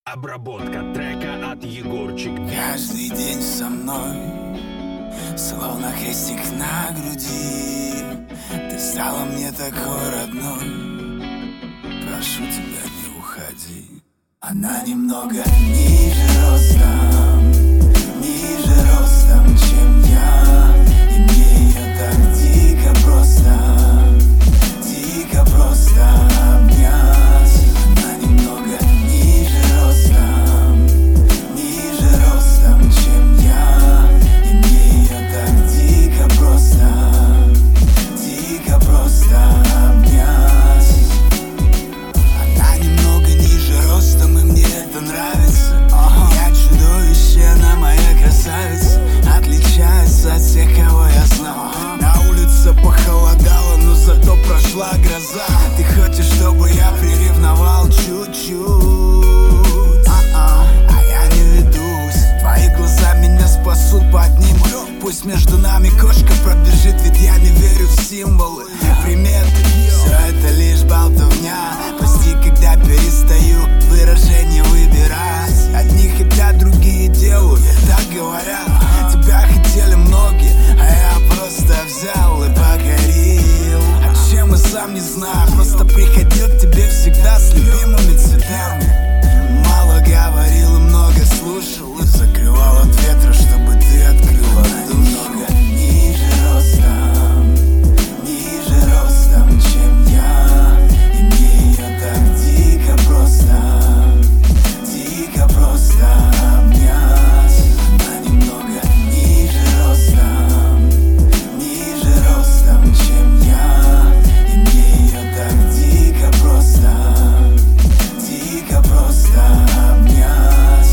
Обработка трека от Егорчик. Каждый день со мной, словно крестик на груди. Ты стала мне такой родной. Прошу тебя, не уходи. Она немного ниже ростом, чем я. И мне ее так дико просто обнять. Она немного ниже ростом, чем я. И мне ее так дико просто обнять. Она немного ниже ростом, и мне это нравится. Я чудовище, она моя красавица. Отличается от всех, кого я знал. На улице похолодало, но зато прошла гроза. Ты хочешь, чтобы я приревновал чуть-чуть? А я не ведусь. Твои глаза меня спасут, поднимут. Пусть между нами кошка пробежит, ведь я не верю в символы, приметы. Все это лишь болтовня. Прости, когда перестаю выражение выбирать. Одни хотят, другие делают, так говорят. Тебя хотели многие, а я просто взял и покорил. А чем и сам не знаю, просто приходил к тебе всегда с любимыми цветами. Мало говорил и много слушал, и закрывал от ветра, чтобы ты открыла немного ниже ростом, чем я. И мне ее так дико просто обнять. Она немного ниже ростом, чем я. И мне ее так дико просто обнять.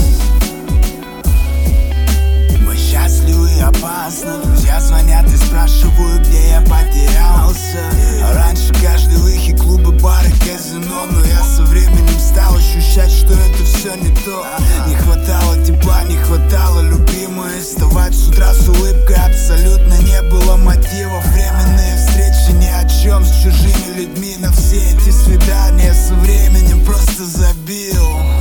Мы счастливы и опасны. Друзья звонят и спрашивают, где я потерялся. Раньше каждый лихий клубы, бары, казино. Но я со временем стал ощущать, что это все не то. Не хватало тепла, не хватало любимой. Вставать с утра с улыбкой абсолютно не было мотивов. Временные встречи ни о чем с чужими людьми. На все эти свидания со временем просто забил.